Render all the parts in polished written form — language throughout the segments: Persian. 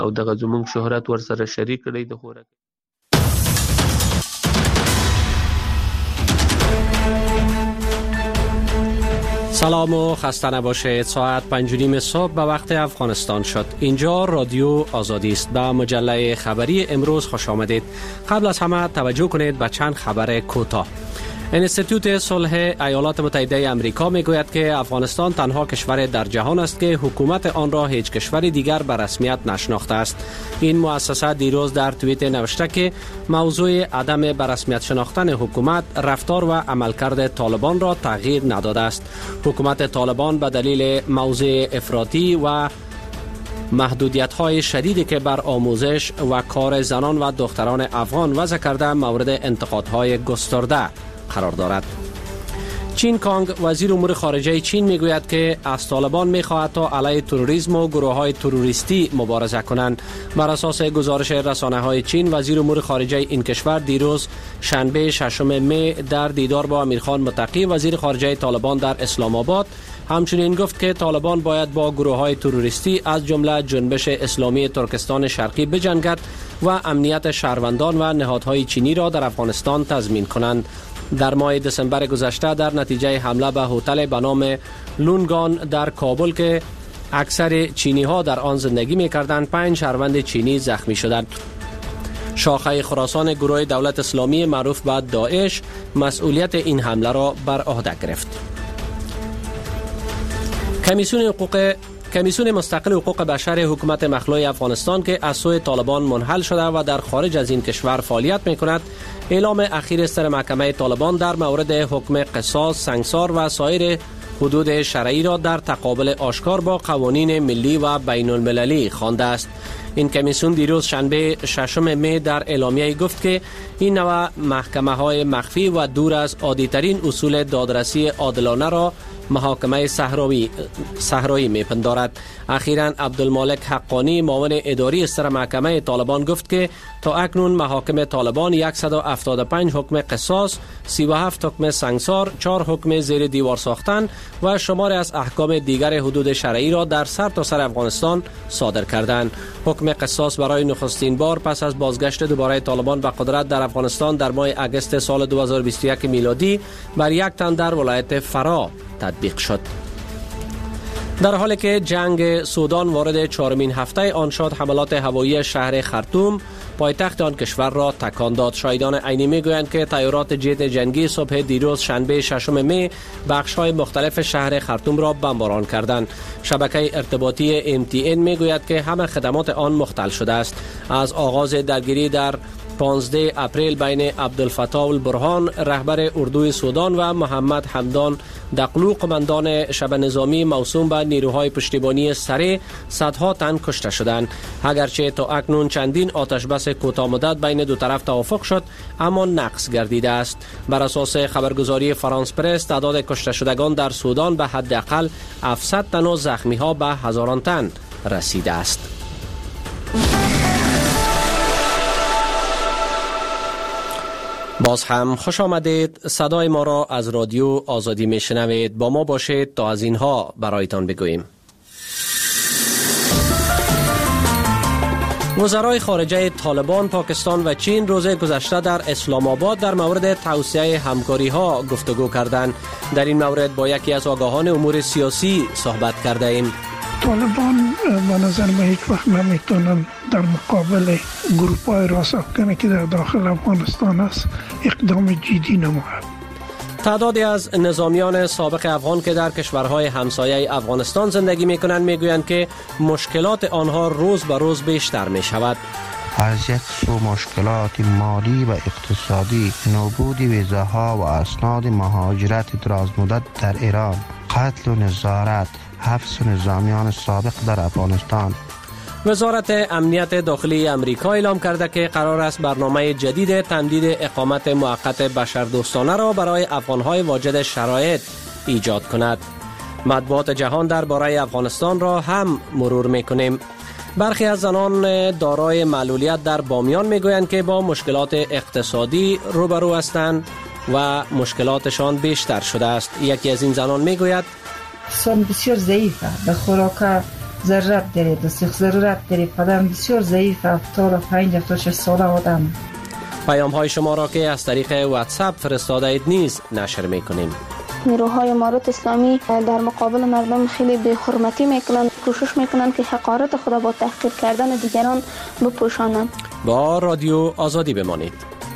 او دغه زموږ شهرت ورسره شریک کړی د خوراک. سلام و خسته نباشید. ساعت 5:30 صبح به وقت افغانستان شد. اینجا رادیو آزادی است. به مجله خبری امروز خوش آمدید. قبل از همه توجه کنید به چند خبر کوتاه. انستیتوت صلح ایالات متحده آمریکا میگوید که افغانستان تنها کشور در جهان است که حکومت آن را هیچ کشور دیگر به رسمیت نشناخته است. این مؤسسه دیروز در توییت نوشته که موضوع عدم به رسمیت شناختن حکومت رفتار و عملکرد طالبان را تغییر نداده است. حکومت طالبان به دلیل موضع افراطی و محدودیت‌های شدیدی که بر آموزش و کار زنان و دختران افغان وضع کرده مورد انتقادهای گسترده قرار دارد. چین کانگ وزیر امور خارجه چین میگوید که از طالبان میخواهد تا علیه تروریسم و گروه‌های تروریستی مبارزه کنند. بر اساس گزارش رسانه‌های چین، وزیر امور خارجه این کشور دیروز شنبه 6 می در دیدار با امیرخان متقی وزیر خارجه طالبان در اسلام آباد همچنین گفت که طالبان باید با گروه‌های تروریستی از جمله جنبش اسلامی ترکستان شرقی بجنگد و امنیت شهروندان و نهادهای چینی را در افغانستان تضمین کنند. در ماه دسامبر گذشته در نتیجه حمله به هتل به نام لونگان در کابل که اکثر چینی ها در آن زندگی می کردند 5 شهروند چینی زخمی شدند. شاخه خراسان گروه دولت اسلامی معروف به داعش مسئولیت این حمله را بر عهده گرفت. کمیسیون مستقل حقوق بشر حکومت مخلوع افغانستان که از سوی طالبان منحل شده و در خارج از این کشور فعالیت می کند، اعلام اخیر سر محکمه طالبان در مورد حکم قصاص، سنگسار و سایر حدود شرعی را در تقابل آشکار با قوانین ملی و بین المللی خوانده است. این کمیسیون دیروز شنبه 6 می در اعلامیه گفت که این نوع محکمه های مخفی و دور از عادی‌ترین اصول دادرسی عادلانه را محاکمه صحرایی میپندارد. اخیراً عبدالمالک حقانی معاون اداری سر محکمه طالبان گفت که تا اکنون محاکم طالبان 175 حکم قصاص، 37 حکم سنگسار، 4 حکم زیر دیوار ساختن و شمار از احکام دیگر حدود شرعی را در سرتاسر افغانستان صادر کردند. حکم قصاص برای نخستین بار پس از بازگشت دوباره طالبان به قدرت در افغانستان در ماه اگست سال 2021 میلادی بر یک تن در ولایت فرا تطبیق شد. در حالی که جنگ سودان وارد 4مین هفته آن شد، حملات هوایی شهر خرطوم پایتخت آن کشور را تکان داد. شاهدان عینی میگویند که طیارات جت جنگی صبح دیروز شنبه 6 می بخش‌های مختلف شهر خرطوم را بمباران کردند. شبکه ارتباطی MTN میگوید که همه خدمات آن مختل شده است. از آغاز درگیری در 15 اپریل بین عبدالفتاح البرهان رهبر اردوی سودان و محمد حمدان دقلو قماندان شب نظامی موسوم به نیروهای پشتیبانی سره، صدها تن کشته شدند. اگرچه تا اکنون چندین آتش بس کوتاه مدت بین دو طرف توافق شد، اما نقص گردیده است. بر اساس خبرگزاری فرانس پرس تعداد کشته شدگان در سودان به حداقل 700 تن و زخمی ها به هزاران تن رسیده است. باز هم خوش آمدید. صدای ما را از رادیو آزادی میشنوید. با ما باشید تا از اینها برایتان بگوییم. وزرای خارجه طالبان، پاکستان و چین روز گذشته در اسلام آباد در مورد توسعه همکاری ها گفتگو کردند. در این مورد با یکی از آگاهان امور سیاسی صحبت کرده ایم. طالبان به نظر من هیچ وقت نمیتونن در مقابل گروپ‌های راست افکنی که در داخل افغانستان است اقدام جدی نماید. تعدادی از نظامیان سابق افغان که در کشورهای همسایه افغانستان زندگی میکنند میگویند که مشکلات آنها روز به روز بیشتر میشود. از یک سو مشکلات مالی و اقتصادی، نبود ویزاها و اسناد مهاجرت درازمدت در ایران، قتل و نظارت، حبس نظامیان سابق در افغانستان. وزارت امنیت داخلی امریکا اعلام کرده که قرار است برنامه جدید تمدید اقامت موقت بشردوستانه را برای افغانهای واجد شرایط ایجاد کند. مطبوعات جهان درباره افغانستان را هم مرور می‌کنیم. برخی از زنان دارای معلولیت در بامیان میگویند که با مشکلات اقتصادی روبرو هستند و مشکلاتشان بیشتر شده است. یکی از این زنان میگوید سن بسیار ضعیفه، به خوراک ضرورت داره، دستیخ ضرورت داره. پدرم بسیار ضعیف، 75-76 ساله آدم. پیام های شما را که از طریق واتساپ فرستاده اید نیز نشر میکنیم. نیروهای امارات اسلامی در مقابل مردم خیلی بی حرمتی میکنن، کوشش میکنن که حقارت خود با تحقیر کردن دیگران بپوشانند. با رادیو آزادی بمانید.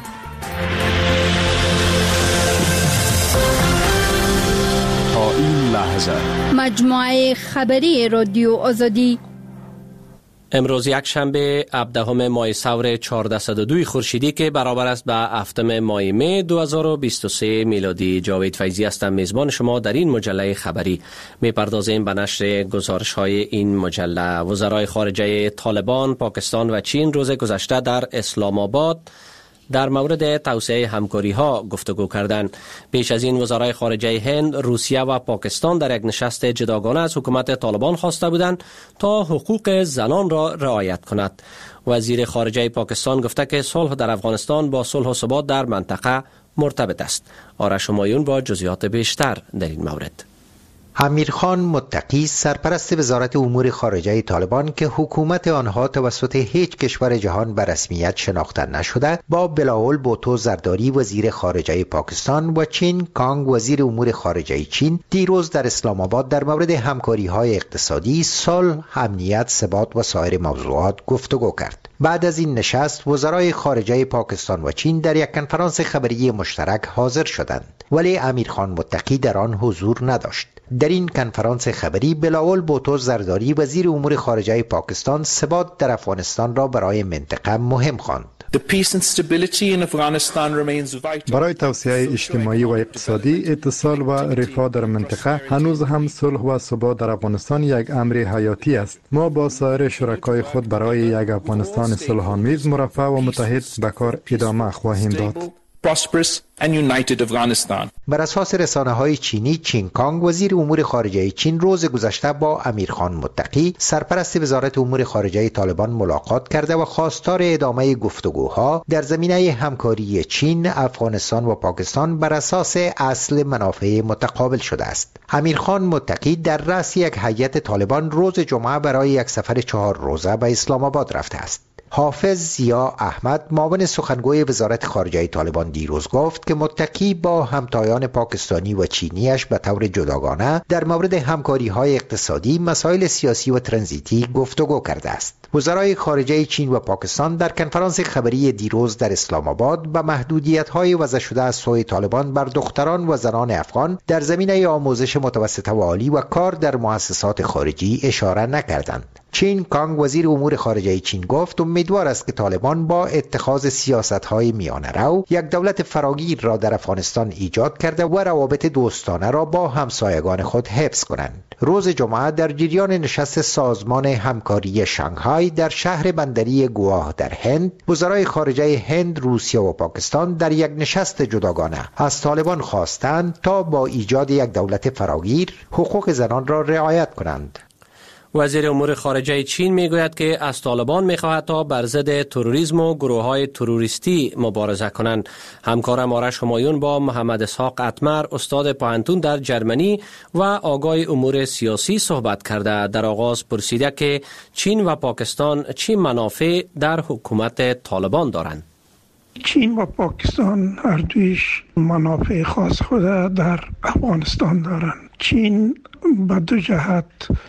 تا این لحظه مجموعه خبری رادیو آزادی امروز یک شنبه 17 ماه سور 1402 خورشیدی که برابر است به 7 ماه می 2023 میلادی. جاوید فیضی هستم، میزبان شما در این مجله خبری. میپردازیم به نشر گزارش های این مجله. وزرای خارجه طالبان، پاکستان و چین روز گذشته در اسلام آباد در مورد توسعه همکاری ها گفتگو کردند. پیش از این وزرای خارجه هند، روسیه و پاکستان در یک نشست جداگانه از حکومت طالبان خواسته بودند تا حقوق زنان را رعایت کند. وزیر خارجه پاکستان گفته که صلح در افغانستان با صلح و ثبات در منطقه مرتبط است. آرش همایون با جزئیات بیشتر در این مورد. امیرخان متقی، سرپرست وزارت امور خارجه طالبان که حکومت آنها توسط هیچ کشور جهان به رسمیت شناخته نشده، با بلاول بوتو زرداری وزیر خارجه پاکستان و چین کانگ وزیر امور خارجه چین دیروز در اسلام آباد در مورد همکاری‌های اقتصادی، صلح، امنیت، ثبات و سایر موضوعات گفتگو کرد. بعد از این نشست وزرای خارجه پاکستان و چین در یک کنفرانس خبری مشترک حاضر شدند، ولی امیرخان متقی در آن حضور نداشت. در این کنفرانس خبری بلاول بوتو زرداری وزیر امور خارجه پاکستان ثبات در افغانستان را برای منطقه مهم خواند. برای توسعه اجتماعی و اقتصادی، اتصال و رفاه در منطقه هنوز هم صلح و ثبات در افغانستان یک امر حیاتی است. ما با سایر شرکای خود برای یک افغانستان صلح‌آمیز، مرفه و متحد به کار ادامه خواهیم داد. بر اساس رسانه‌های چینی، چین کانگ وزیر امور خارجه چین روز گذشته با امیرخان متقی سرپرست وزارت امور خارجه طالبان ملاقات کرده و خواستار ادامه گفتگوها در زمینه همکاری چین، افغانستان و پاکستان بر اساس اصل منافع متقابل شده است. امیرخان متقی در رأس یک هیئت طالبان روز جمعه برای یک سفر 4 روزه به اسلام آباد رفته است. حافظ ضیا احمد، معاون سخنگوی وزارت خارجه طالبان، دیروز گفت که متقی با همتایان پاکستانی و چینیش به طور جداگانه در مورد همکاری‌های اقتصادی، مسائل سیاسی و ترانزیتی گفتگو کرده است. وزرای خارجه چین و پاکستان در کنفرانس خبری دیروز در اسلام آباد به محدودیت‌های وضع شده از سوی طالبان بر دختران و زنان افغان در زمینه آموزش متوسطه و عالی و کار در مؤسسات خارجی اشاره نکردند. چین کانگ وزیر امور خارجه چین گفت امیدوار است که طالبان با اتخاذ سیاست‌های میانه رو یک دولت فراگیر را در افغانستان ایجاد کرده و روابط دوستانه را با همسایگان خود حفظ کنند. روز جمعه در جریان نشست سازمان همکاری شانگهای در شهر بندری گواه در هند، وزرای خارجه هند، روسیه و پاکستان در یک نشست جداگانه از طالبان خواستند تا با ایجاد یک دولت فراگیر حقوق زنان را رعایت کنند. وزیر امور خارجه چین میگوید که از طالبان میخواهد تا بر ضد تروریسم و گروه‌های تروریستی مبارزه کنند. همکارم آرش همایون با محمد اسحاق اتمر، استاد پوهنتون در جرمنی و آگاه امور سیاسی صحبت کرده. در آغاز پرسیده که چین و پاکستان چه منافع در حکومت طالبان دارند. چین و پاکستان هر دویش منافع خاص خود در افغانستان دارند. چین به دو جهت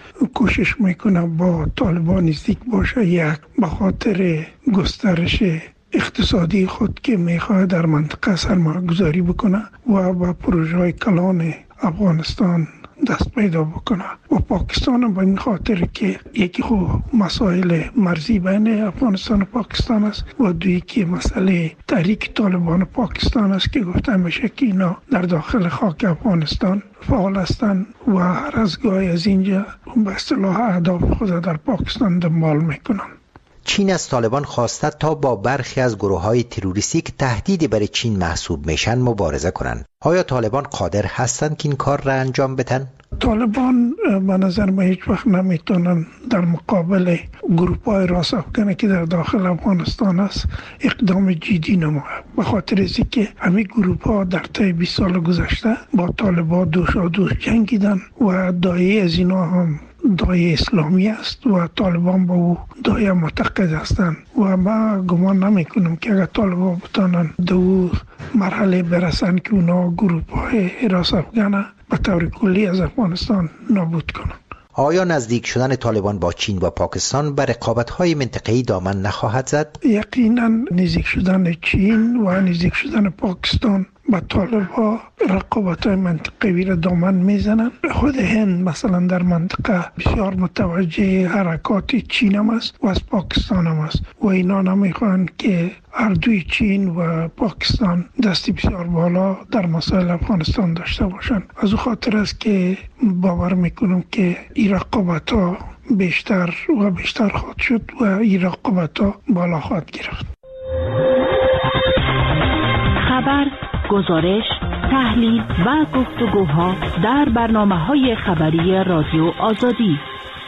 کوشش میکنه با طالبان نزدیک باشه. یک، به خاطر گسترش اقتصادی خود که میخواد در منطقه سرمایه‌گذاری بکنه و با پروژه‌های کلان افغانستان دست پیدا بکنه، و پاکستان به این خاطر که یکی مسائل مرزی بین افغانستان و پاکستان است و دویی که مسئله تحریک طالبان پاکستان است که گفته میشه که اینا در داخل خاک افغانستان فعال هستند و هر از گاهی از اینجا به اصطلاح اهداف خود در پاکستان دنبال میکنن. چین از طالبان خواسته تا با برخی از گروه‌های تروریستی که تهدیدی برای چین محسوب میشن مبارزه کنند. آیا طالبان قادر هستند که این کار را انجام بدن؟ طالبان به نظر من هیچ وقت نمیتونن در مقابل گروه‌های راست افغان که در داخل افغانستان است اقدام جدی نماید، به خاطر از اینکه همین گروه‌ها در طی 20 سال گذشته با طالبان دوشادوش جنگیدن و دایه از اینا هم دای اسلامی است و طالبان با او دای معتقد هستند و ما گمان نمی کنم که اگر طالبان بتانند دو مرحله برسند که اونا گروپ های حراس افغان به طور کلی از افغانستان نابود کنند. آیا نزدیک شدن طالبان با چین و پاکستان به رقابت‌های منطقه‌ای دامن نخواهد زد؟ یقینا نزدیک شدن چین و نزدیک شدن پاکستان با طالبان رقابت‌های منطقه‌ای را دامن میزنند. خود هند مثلا در منطقه بسیار متوجه حرکات چین هم است و از پاکستان هم است و اینا نمیخواهند که هر دوی چین و پاکستان دستی بسیار بالا در مسائل افغانستان داشته باشند. از او خاطر است که باور میکنم که این رقابت‌ها بیشتر و بیشتر خواهد شد و این رقابت‌ها بالا خواهد گرفت. خبر، گزارش، تحلیل و گفتگوها در برنامه‌های خبری رادیو آزادی.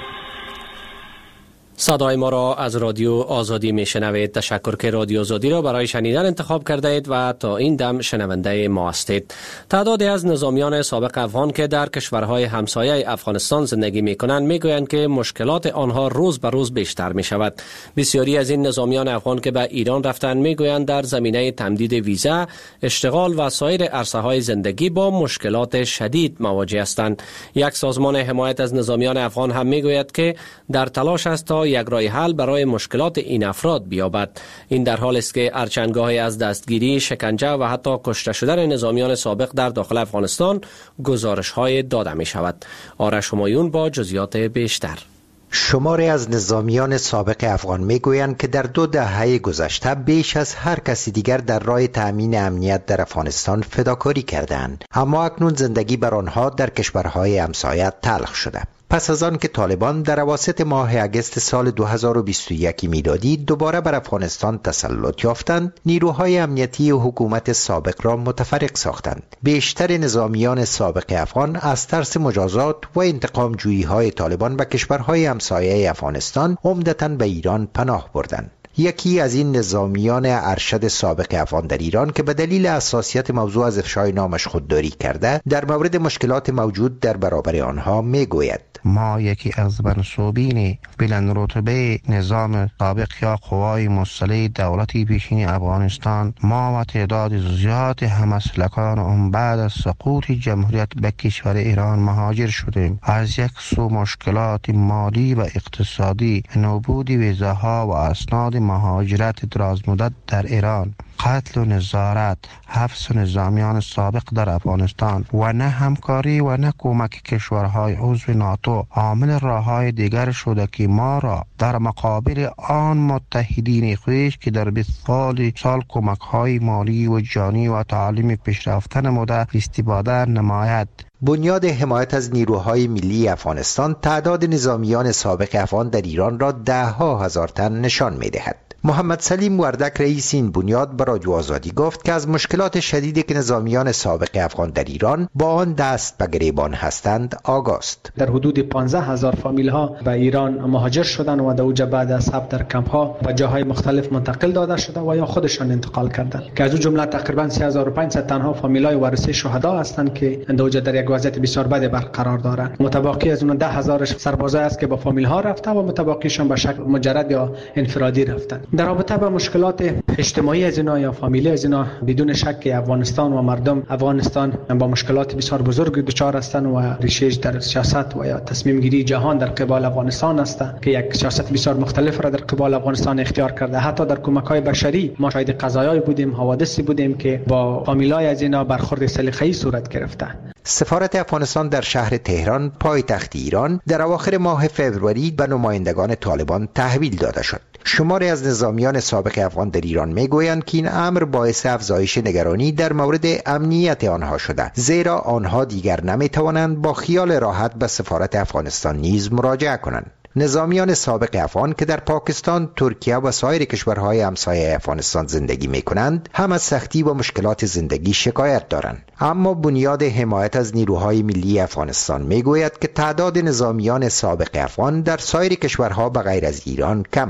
صدای ما را از رادیو آزادی میشنوید. تشکر که رادیو آزادی را برای شنیدن انتخاب کرده اید و تا این دم شنونده ما هستید. تعدادی از نظامیان سابق افغان که در کشورهای همسایه افغانستان زندگی میکنند میگویند که مشکلات آنها روز به روز بیشتر می شود. بسیاری از این نظامیان افغان که به ایران رفتند میگویند در زمینه تمدید ویزا، اشتغال و سایر عرصه های زندگی با مشکلات شدید مواجه هستند. یک سازمان حمایت از نظامیان افغان هم میگوید که در تلاش است تا یک راه حل برای مشکلات این افراد بیابد. این در حال است که ارچنگاهی از دستگیری، شکنجه و حتی کشته شدن نظامیان سابق در داخل افغانستان گزارش های داده می شود. آرش همایون با جزئیات بیشتر. شماری از نظامیان سابق افغان میگویند که در 2 دهه گذشته بیش از هر کسی دیگر در راه تأمین امنیت در افغانستان فداکاری کردند، اما اکنون زندگی بر آنها در کشورهای همسایه تلخ شده. پس از آن که طالبان در اواسط ماه اگست سال 2021 میلادی دوباره بر افغانستان تسلط یافتند، نیروهای امنیتی حکومت سابق را متفرق ساختند. بیشتر نظامیان سابق افغان از ترس مجازات و انتقام جویی های طالبان به کشورهای همسایه افغانستان عمدتاً به ایران پناه بردند. یکی از این نظامیان ارشد سابق افغان در ایران که به دلیل حساسیت موضوع از افشای نامش خودداری کرده، در مورد مشکلات موجود در برابر آنها میگوید: ما یکی از منصوبین بلند رتبه نظام سابق یا قوای مسلح دولت پیشین افغانستان، ما و تعداد زیاد همسلکان آن بعد از سقوط جمهوریت به کشور ایران مهاجر شدیم. از یک سو مشکلات مالی و اقتصادی، نبود ویزاها و اسناد مهاجرت درازمدت در ایران، قتل و نظارت، حبس نظامیان سابق در افغانستان و نه همکاری و نه کمک کشورهای عضو ناتو عامل راههای دیگر شده که ما را در مقابل آن متحدین خویش که در 20 سال کمک‌های مالی و جانی و تعلیم پیشرفته نموده استفاده نماید. بنیاد حمایت از نیروهای ملی افغانستان تعداد نظامیان سابق افغان در ایران را 10,000 تن نشان می‌دهد. محمد سلیم وردک رئیس این بنیاد به رادیو آزادی گفت که از مشکلات شدیدی که نظامیان سابق افغان در ایران با آن دست به گریبان هستند آگاه است. در حدود 15,000 فامیل ها به ایران مهاجر شدند و در اوجه بعد از ثبت در کمپ ها و جاهای مختلف منتقل داده شده و یا خودشان انتقال کردند، که از اون جمله تقریبا 3500 تنها فامیلای وارثه شهدا هستند که در اوجه در یک وضعیت بسیار بد برقرار دارند. متباقی از اون 10,000 سربازای است که با فامیل ها رفته و متباقیشان به شکل مجرد یا انفرادی رفتند. در رابطه با مشکلات اجتماعی از اینا یا فامیلی از اینا، بدون شک افغانستان و مردم افغانستان با مشکلات بسیار بزرگ دچار هستند و ریشه‌اش در سیاست و یا تصمیم گیری جهان در قبال افغانستان است که یک سیاست بسیار مختلف را در قبال افغانستان اختیار کرده. حتی در کمک‌های بشری ما شاهد قضایایی بودیم، حوادثی بودیم که با فامیلای از اینا برخورد سلیقه‌ای صورت گرفته. سفارت افغانستان در شهر تهران پایتخت ایران در اواخر ماه فوریه به نمایندگان طالبان تحویل داده شد. شماری از نظامیان سابق افغان در ایران میگویند که این امر باعث افزایش نگرانی در مورد امنیت آنها شده، زیرا آنها دیگر نمیتوانند با خیال راحت به سفارت افغانستان نیز مراجعه کنند. نظامیان سابق افغان که در پاکستان، ترکیه و سایر کشورهای همسایه افغانستان زندگی می‌کنند، هم از سختی و مشکلات زندگی شکایت دارند. اما بنیاد حمایت از نیروهای ملی افغانستان میگوید که تعداد نظامیان سابق افغان در سایر کشورها به غیر از ایران کم است.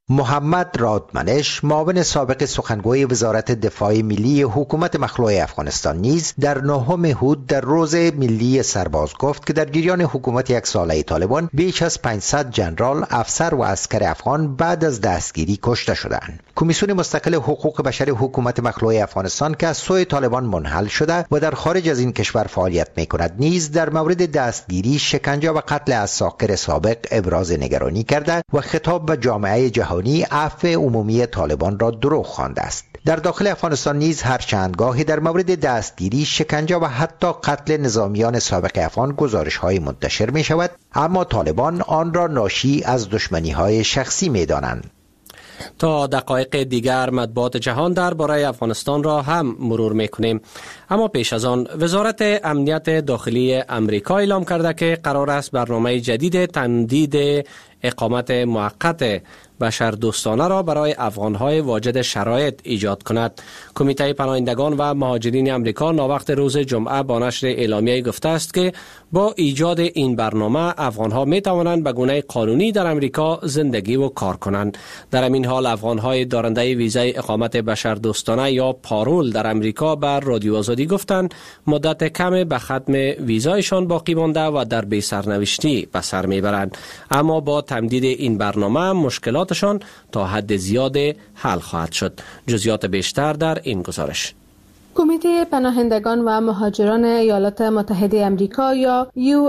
محمد رادمنش، معاون سابق سخنگوی وزارت دفاع ملی حکومت مخلوع افغانستان نیز در 9 هود در روز ملی سرباز گفت که در جریان حکومت یک ساله طالبان بیش از 500 ژنرال، افسر و عسکر افغان بعد از دستگیری کشته شدند. کمیسیون مستقل حقوق بشر حکومت مخلوع افغانستان که از سوی طالبان منحل شده و در خارج از این کشور فعالیت می‌کند نیز در مورد دستگیری، شکنجه و قتل اساکر سابق ابراز نگرانی کرده و خطاب به جامعه جهانی عفو عمومی طالبان را دروغ خوانده است. در داخل افغانستان نیز هر چند گاهی در مورد دستگیری، شکنجه و حتی قتل نظامیان سابق افغان گزارش‌های منتشر می‌شود، اما طالبان آن را ناشی از دشمنی‌های شخصی می‌دانند. تا دقایق دیگر مطبوعات جهان درباره افغانستان را هم مرور میکنیم، اما پیش از آن وزارت امنیت داخلی امریکا اعلام کرده که قرار است برنامه جدید تمدید اقامت موقت بشردوستانه را برای افغان‌های واجد شرایط ایجاد کند. کمیته پناهندگان و مهاجرین امریکا ناوقت روز جمعه با نشر اعلامیه گفته است که با ایجاد این برنامه افغان‌ها می توانند به گونه قانونی در امریکا زندگی و کار کنند. در این حال افغان‌های دارنده ویزای اقامت بشردوستانه یا پارول در امریکا بر رادیو آزادی گفتند مدت کم به ختم ویزایشان باقی مانده و در بی سرنوشتی به سر میبرند، اما با تمدید این برنامه مشکلاتشان تا حد زیاد حل خواهد شد. جزئیات بیشتر در این گزارش. کمیته پناهندگان و مهاجران ایالات متحده آمریکا یا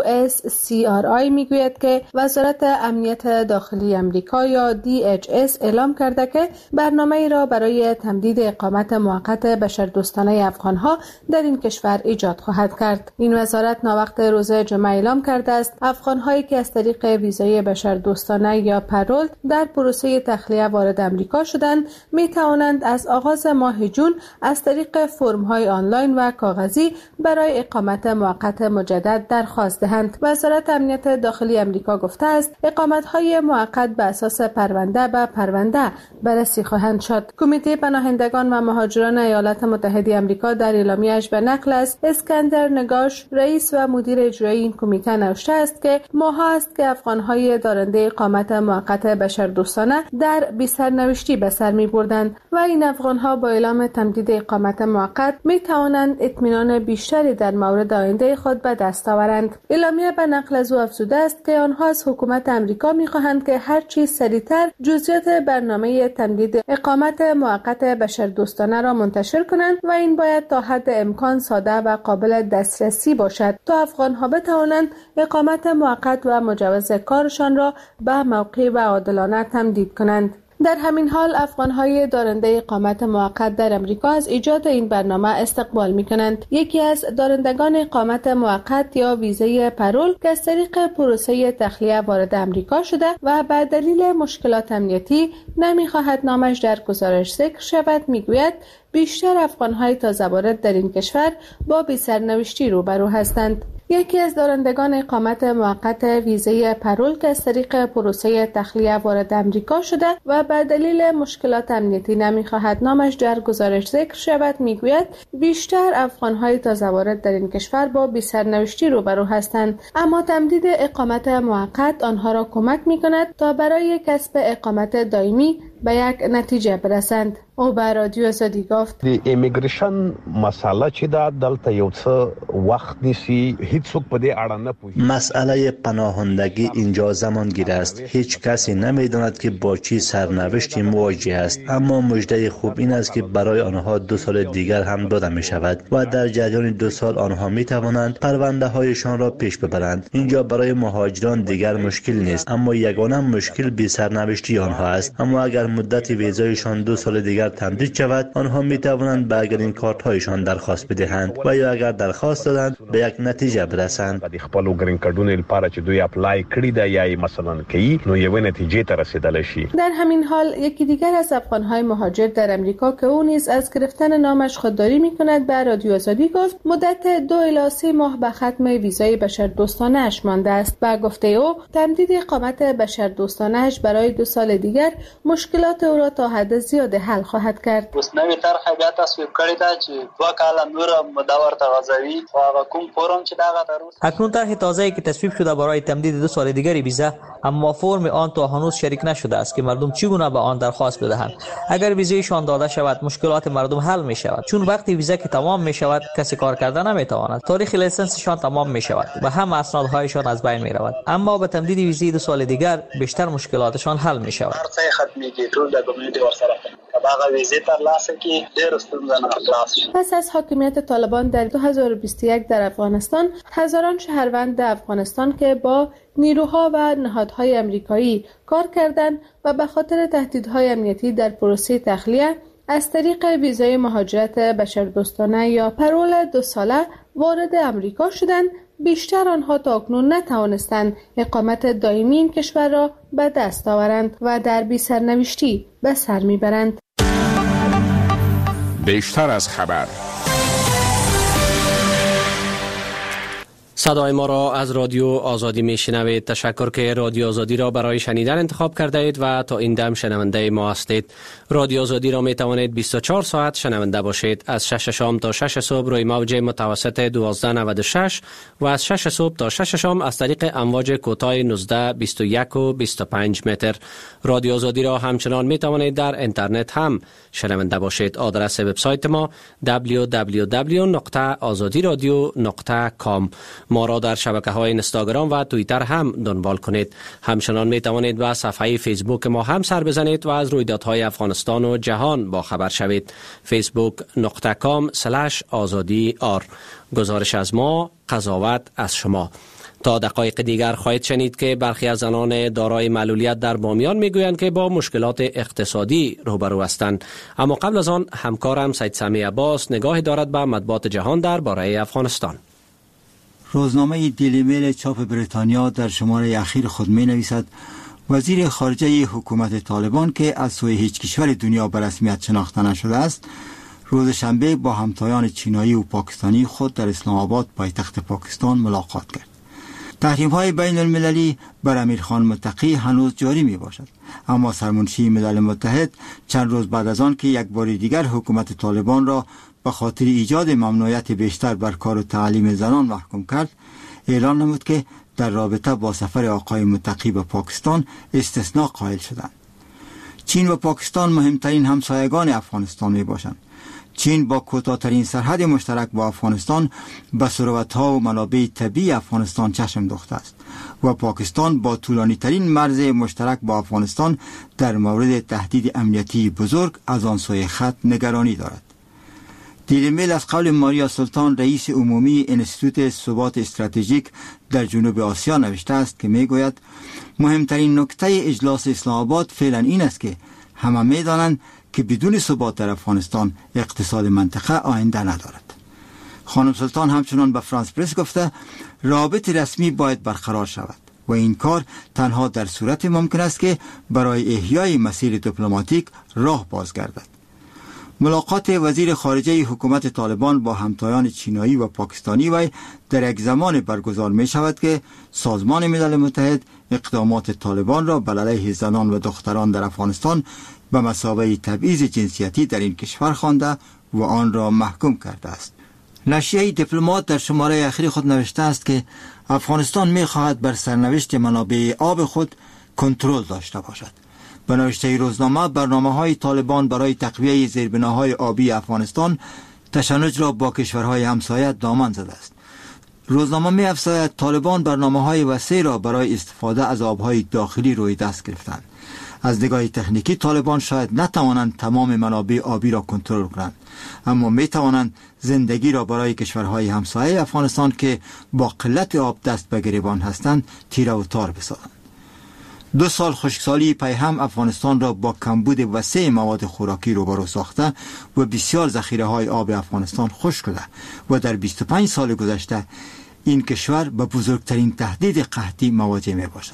USCRI میگوید که وزارت امنیت داخلی آمریکا یا DHS اعلام کرده که برنامه‌ای را برای تمدید اقامت موقت بشردوستانه افغان‌ها در این کشور ایجاد خواهد کرد. این وزارت ناوقت روز جمعه اعلام کرده است افغان‌هایی که از طریق ویزای بشردوستانه یا پرول در پروسه تخلیه وارد آمریکا شدند می توانند از آغاز ماه جون از طریق فرم‌های آنلاین و کاغذی برای اقامت موقت مجدد درخواست دهند. وزارت امنیت داخلی آمریکا گفته است اقامت‌های موقت به اساس پرونده به پرونده بررسی خواهند شد. کمیته پناهندگان و مهاجران ایالات متحده آمریکا در اعلامیه‌اش به نقل از اسکندر نگاش، رئیس و مدیر اجرایی این کمیته نوشته است که ماه‌ها است که افغان‌های دارنده اقامت موقت بشردوستانه در بی سرنوشتی به سر می‌بردند و این افغان‌ها با اعلام تمدید اقامت موقت می توانند اطمینان بیشتری در مورد آینده خود به دست آورند. اعلامیه به نقل از او افزوده است که آنها از حکومت آمریکا می خواهند که هر چه سریعتر جزئیات برنامه تمدید اقامت موقت بشردوستانه را منتشر کنند و این باید تا حد امکان ساده و قابل دسترسی باشد تا افغانها بتوانند اقامت موقت و مجوز کارشان را به موقع و عادلانه تمدید کنند. در همین حال افغان‌های دارنده اقامت موقت در امریکا از ایجاد این برنامه استقبال می‌کنند. یکی از دارندگان اقامت موقت یا ویزای پرول که از طریق پروسه تخلیه وارد امریکا شده و به دلیل مشکلات امنیتی نمی‌خواهد نامش در گزارش ذکر شود می‌گوید بیشتر افغان‌های تازه وارد در این کشور با بی‌سرنوشتی روبرو هستند. یکی از دارندگان اقامت موقت ویزای پرول که از طریق پروسه تخلیه وارد امریکا شده و به دلیل مشکلات امنیتی نمی‌خواهد نامش در گزارش ذکر شود میگوید بیشتر افغان‌های تازه وارد در این کشور با بی‌سرنوشتی روبرو هستند، اما تمدید اقامت موقت آنها را کمک می‌کند تا برای کسب اقامت دائمی به یک نتیجه برسند. او به رادیو آزادی گفت د ایمیگریشن مسئله چې دا دلته یو څه وخت نیسی، هیڅ څوک په دې اړه نه پوهیږي. مسئله پناهندگی اینجا زمانگیر است. هیچ کسی نمیداند که با چی سرنوشتی مواجه است، اما مژده خوب این است که برای آنها 2 سال دیگر هم داده می شود و در جریان 2 سال آنها می توانند پرونده هایشان را پیش ببرند. اینجا برای مهاجران دیگر مشکل نیست، اما یگانه مشکل بی سرنوشتی آنها است. اما اگر مدت ویزایشان 2 سال دیگر تمدید شود، آنها می توانند به گرین کارت هایشان درخواست بدهند و یا اگر درخواست دادند به یک نتیجه برسند. د خپل گرین کارتونو لپاره چې دوی اپلای کړی دا یا مثلا کوي نو یو نتیجه ته رسیدل شي. در همین حال یکی دیگر از افغان‌های مهاجر در امریکا که او نیز از گرفتن نامش خودداری می‌کند به رادیو آزادی گفت مدت 2 الی 3 ماه به ختم ویزای بشردوستانه اش مانده است. با گفته او تمدید اقامت بشردوستانه اش برای 2 سال دیگر مشکل مشکلات او را تا حد زیاد حل خواهد کرد. اوس نوې طرح بیا تصویب کړې ده چې 2 کاله نور مدت ورته غځوي او هغه کوم فرم چې دغه تر اوسه اکنون طرح تازه‌ای که تصویب شده برای تمدید 2 سال دیگری ویزا، اما فرم آن تا هنوز شریک نشده است که مردم چگونه به آن درخواست بدهند. اگر ویزایشان داده شود مشکلات مردم حل می شود، چون وقتی ویزا که تمام می شود کسی کار کردن نمی تواند. تاریخ لیسنسشان تمام می شود و هم اسنادهایشان از بین می رود. اما با تمدید ویزای 2 سال دیگر بیشتر مشکلاتشان حل می شود. هر څه ختميږي، ټول ډاکومنټ ورسره هغه ویزه تر لاسه کې ډېر ستونزې نه خلاص شي. پس از حاکمیت طالبان در 2021 در افغانستان، هزاران شهروند افغانستان که با نیروها و نهادهای امریکایی کار کردند و به خاطر تهدیدهای امنیتی در پروسه تخلیه از طریق ویزای مهاجرت بشردوستانه یا پرول 2 ساله وارد امریکا شدند، بیشتر آنها تاکنون نتوانستند اقامت دائمی این کشور را به دست آورند و در بی سرنوشتی به سر میبرند. بیشتر از خبر. صدای ما را از رادیو آزادی میشنوید. تشکر که رادیو آزادی را برای شنیدن انتخاب کرده اید و تا این دم شنونده ما هستید. رادیو آزادی را می توانید 24 ساعت شنونده باشید. از 6 شام تا 6 صبح روی موج متوسط 1296 و از 6 صبح تا 6 شام از طریق امواج کوتاه 19، 21 و 25 متر. رادیو آزادی را همچنان می توانید در اینترنت هم شنونده باشید. آدرس وبسایت ما www.azadiradio.com. ما را در شبکه‌های اینستاگرام و توییتر هم دنبال کنید. همچنان می توانید به صفحه فیسبوک ما هم سر بزنید و از رویدادهای افغانستان و جهان با خبر شوید. facebook.com/azadi.r. گزارش از ما، قضاوت از شما. تا دقایق دیگر خواهید شنید که برخی از زنان دارای معلولیت در بامیان میگویند که با مشکلات اقتصادی روبرو هستند. اما قبل از آن همکارم سید سمی عباس نگاهی دارد به مطبوعات جهان درباره افغانستان. روزنامه دیلی میل چاپ بریتانیا در شماره اخیر خود می نویسد وزیر خارجه حکومت طالبان که از سوی هیچ کشور دنیا به رسمیت شناخته نشده است، روز شنبه با همتایان چینایی و پاکستانی خود در اسلام آباد پایتخت پاکستان ملاقات کرد. تحریم‌های بین المللی بر امیرخان متقی هنوز جاری می باشد، اما سرمنشی ملل متحد چند روز بعد از آن که یک بار دیگر حکومت طالبان را به خاطر ایجاد ممنوعیت بیشتر بر کار و تعلیم زنان محکوم کرد، اعلان نمود که در رابطه با سفر آقای متقی به پاکستان استثناء قائل شدند. چین و پاکستان مهمترین همسایگان افغانستان می باشند. چین با کوتاه‌ترین سرحد مشترک با افغانستان به ثروت‌ها و منابع طبیعی افغانستان چشم دوخته است و پاکستان با طولانی‌ترین مرز مشترک با افغانستان در مورد تهدید امنیتی بزرگ از آن سوی خط نگرانی دارد. دیلی میل از قول ماریا سلطان رئیس عمومی انستیتوت ثبات استراتژیک در جنوب آسیا نوشته است که میگوید مهمترین نکته اجلاس اسلام آباد فعلا این است که همه میدانند که بدون ثبات در افغانستان اقتصاد منطقه آینده ندارد. خانم سلطان همچنان به فرانس پرس گفته رابط رسمی باید برقرار شود و این کار تنها در صورت ممکن است که برای احیای مسیر دیپلماتیک راه باز گردد. ملاقات وزیر خارجه حکومت طالبان با همتایان چینایی و پاکستانی وی در یک زمان برگزار می شود که سازمان ملل متحد اقدامات طالبان را بر علیه زنان و دختران در افغانستان به مثابه تبعیض جنسیتی در این کشور خوانده و آن را محکوم کرده است. نشریه دیپلمات در شماره اخیر خود نوشته است که افغانستان می خواهد بر سرنوشت منابع آب خود کنترل داشته باشد. به نوشته روزنامه برنامه‌های طالبان برای تقویه زیربناهای آبی افغانستان تشنج را با کشورهای همسایه دامن زده است. روزنامه می‌افزاید طالبان برنامه‌های وسیع را برای استفاده از آبهای داخلی روی دست گرفتند. از نگاه تکنیکی طالبان شاید نتوانند تمام منابع آبی را کنترل کنند، اما می‌توانند زندگی را برای کشورهای همسایه افغانستان که با قلت آب دست به گریبان هستند تیره و تار بسازند. 2 سال خشکسالی پیهم افغانستان را با کمبود وسیع مواد خوراکی روبرو ساخته و بسیار ذخیره‌های آب افغانستان خشک شده و در 25 سال گذشته این کشور به بزرگترین تهدید قحطی مواجه می باشد.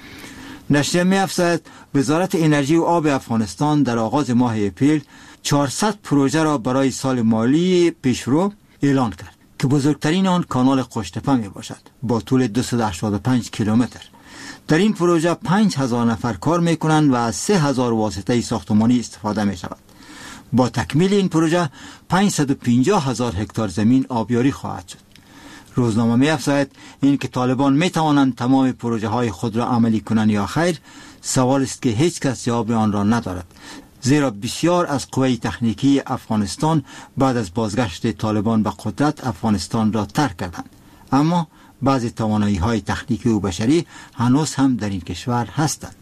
نشریه می افزاید وزارت انرژی و آب افغانستان در آغاز ماه اپریل 400 پروژه را برای سال مالی پیشرو اعلان کرد که بزرگترین آن کانال قشتپه می باشد با طول 285 کیلومتر. در این پروژه 5000 نفر کار میکنند و از 3000 واسطه ساختمانی استفاده می شود. با تکمیل این پروژه 550,000 هکتار زمین آبیاری خواهد شد. روزنامه می افزاید این که طالبان می توانند تمام پروژه های خود را عملی کنند یا خیر، سوال است که هیچ کس جواب آن را ندارد، زیرا بسیار از قوه تکنیکی افغانستان بعد از بازگشت طالبان به قدرت افغانستان را ترک کردند، اما بعضی توانایی های تکنیکی و بشری هنوز هم در این کشور هستند.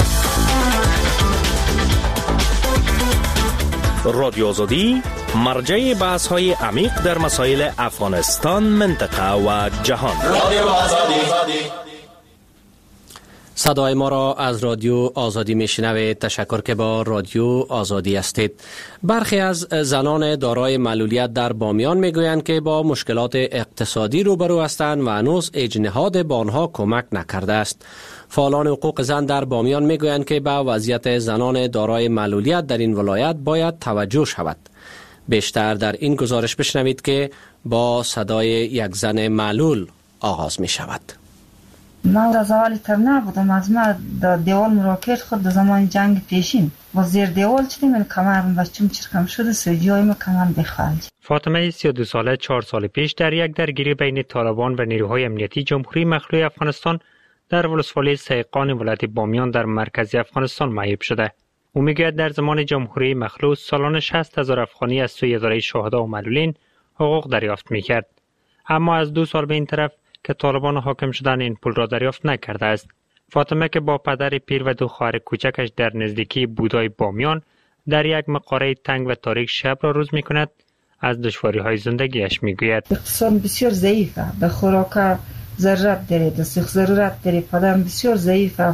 رادیو آزادی مرجع بحث های عمیق در مسائل افغانستان، منطقه و جهان. رادیو آزادی. صدای ما را از رادیو آزادی میشنوید. تشکر که با رادیو آزادی هستید. برخی از زنان دارای معلولیت در بامیان میگویند که با مشکلات اقتصادی روبرو هستند و هنوز اجنهاد به آنها کمک نکرده است. فعالان حقوق زن در بامیان میگویند که به وضعیت زنان دارای معلولیت در این ولایت باید توجه شود. بیشتر در این گزارش بشنوید که با صدای یک زن معلول آغاز می شود. من از اول تر نبودم، از ما در دیوال مراکش خود در زمان جنگ پیشین و زیر دیوال چیدیم، من کمرم و چون چرکم شده سوجیای ما کمرم بخالج. فاطمه 32 ساله 4 سال پیش در یک درگیری بین طالبان و نیروهای امنیتی جمهوری مخلوع افغانستان در ولسوالی سیقان ولایت بامیان در مرکز افغانستان معیوب شده. او میگوید در زمان جمهوری مخلوع سالانه 60,000 افغانی از سوی اداره شهدا و معلولین حقوق دریافت میکرد، اما از 2 سال به این طرف که طالبان حاکم شدن این پول را دریافت نکرده است. فاطمه که با پدر پیر و 2 خواهر کوچکش در نزدیکی بودای بامیان در یک مقاره تنگ و تاریک شب را روز میکند، از دشواری‌های زندگیش میگوید. اقتصاد بسیار ضعیفه، به خوراک ضرورت داره، دستخ ضرورت داره، پدرم بسیار ضعیفه،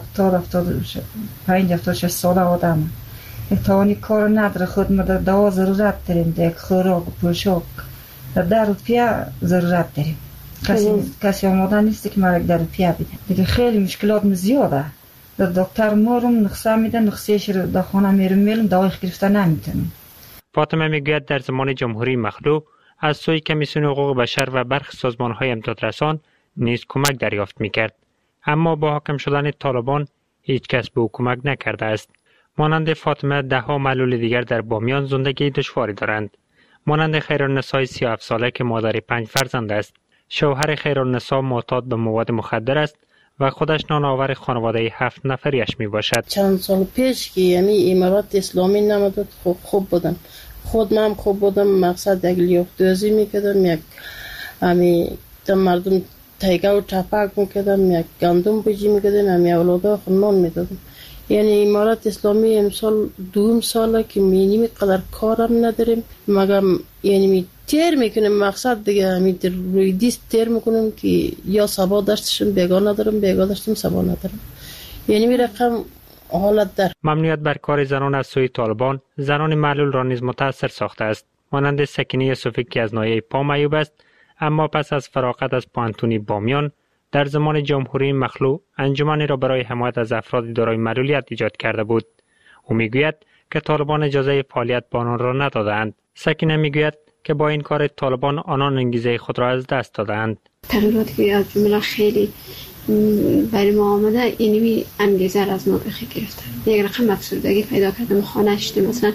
75-76 ساله آدم، توانی کار نداره، خود ما در دوا ضرورت داریم، در خوراک و پوشاک در 10 روپیه ضرورت داریم. کسی آماده نیست که ما 10 روپیه بده. دیگه خیلی مشکلات زیاده. در دکتر مورم نقصه میده، نقصهش رو در خانه میرم دوای گرفته نمیتونم. فاطمه میگوید در زمان جمهوری مخلوع از سوی کمیسیون حقوق بشر و برخی سازمان‌های امدادرسان نیز کمک دریافت میکرد، اما با حاکم شدن طالبان هیچ کس به او کمک نکرده است. مانند فاطمه 10 معلول دیگر در بامیان زندگی دشواری دارند. مانند خیرالنساء 37 ساله که مادر 5 فرزند است. شوهر خیرالنساء معتاد به مواد مخدر است و خودش نانآور خانواده 7 نفریش می باشد. چند سال پیش که یعنی امارات اسلامی نمداد خوب بودن، خود من خوب بودم، مقصد یک لیاقت‌دوزی میکردم، یک مردم تایگه و چپک میکردم، یک گندم بجی میکردم، همی اولادا خود نان میدادم. یعنی امارات اسلامی امسال 2 ساله که مینیم قدر کارم نداریم، مگم یعنی تیر میکنیم، مقصد دیگه همین روی دیست تیر میکنیم که یا سبا داشتشم بیگا ندارم، بیگا داشتم سبا ندارم، یعنی می رقم حالت در. ممنوعیت بر کار زنان از سوی طالبان زنان معلول را نیز متاثر ساخته است. مانند سکینه یوسفی که از ناحیه پا معیوب است، اما پس از فراغت از پانتونی بامیان در زمان جمهوری مخلوع انجمنی را برای حمایت از افراد دارای معلولیت ایجاد کرده بود. او میگوید که طالبان اجازه فعالیت با آنان را ندادند. سکینه میگوید که با این کار طالبان آنان انگیزه خود را از دست دادند. تغییراتی که از جمله خیلی برای ما آمده، اینمی انگیزه را از ما بخی گرفتن. یک رقم افسردگی پیدا کردم، خانه شدیم، مثلا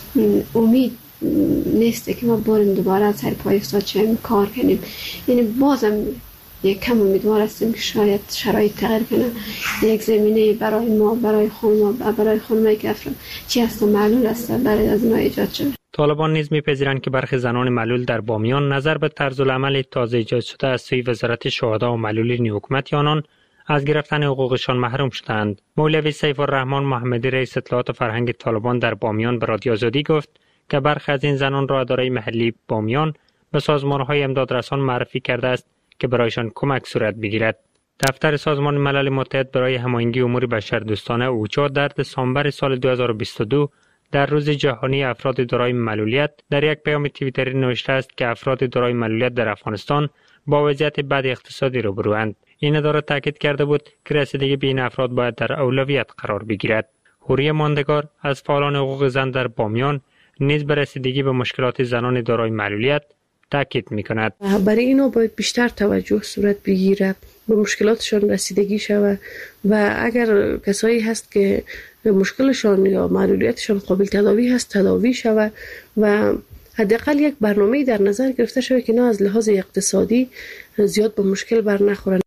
امید نیست که ما بریم دوباره سر پای افتاد شویم کار کنیم. یعنی بازم یک کم امیدوار هستیم که شاید شرایط تغییر کنه، یک زمینه برای ما، برای خانمایی که افراد چی هست و معلول هست برای از ما ایجاد شد. طالبان نیز می‌پذیرند که برخی زنان معلول در بامیان نظر به طرزالعمل تازه ایجاد شده از سوی وزارت شهدا و معلولین حکومت آنان از گرفتن حقوقشان محروم شدند. مولوی سیف الرحمن محمدی رئیس اطلاعات و فرهنگ طالبان در بامیان به رادیو آزادی گفت که برخی از این زنان را اداره محلی بامیان به سازمان‌های امدادرسان معرفی کرده است که برایشان کمک صورت بگیرد. دفتر سازمان ملل متحد برای هماهنگی امور بشردوستانه اوچا در دسامبر سال 2022 در روز جهانی افراد دارای معلولیت در یک پیام توییتری نوشته است که افراد دارای معلولیت در افغانستان با وضعیت بد اقتصادی روبروند. این اداره تاکید کرده بود که رسیدگی به این افراد باید در اولویت قرار بگیرد. حوری ماندگار از فعالان حقوق زن در بامیان نیز به رسیدگی به مشکلات زنان دارای معلولیت تاکید می‌کند. برای اینو باید بیشتر توجه صورت بگیرد به مشکلاتشان رسیدگی شود و اگر کسایی هست که مشکلشان یا معلولیتشان قابل تداوی هست تداوی شود و حداقل یک برنامه در نظر گرفته شود که نه از لحاظ اقتصادی زیاد به مشکل بر نخورند.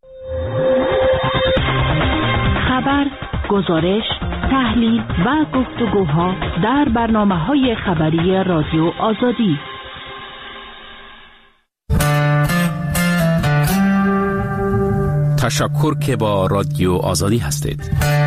خبر، گزارش، تحلیل و گفتگوها در برنامه‌های خبری رادیو آزادی. تشکر که با رادیو آزادی هستید.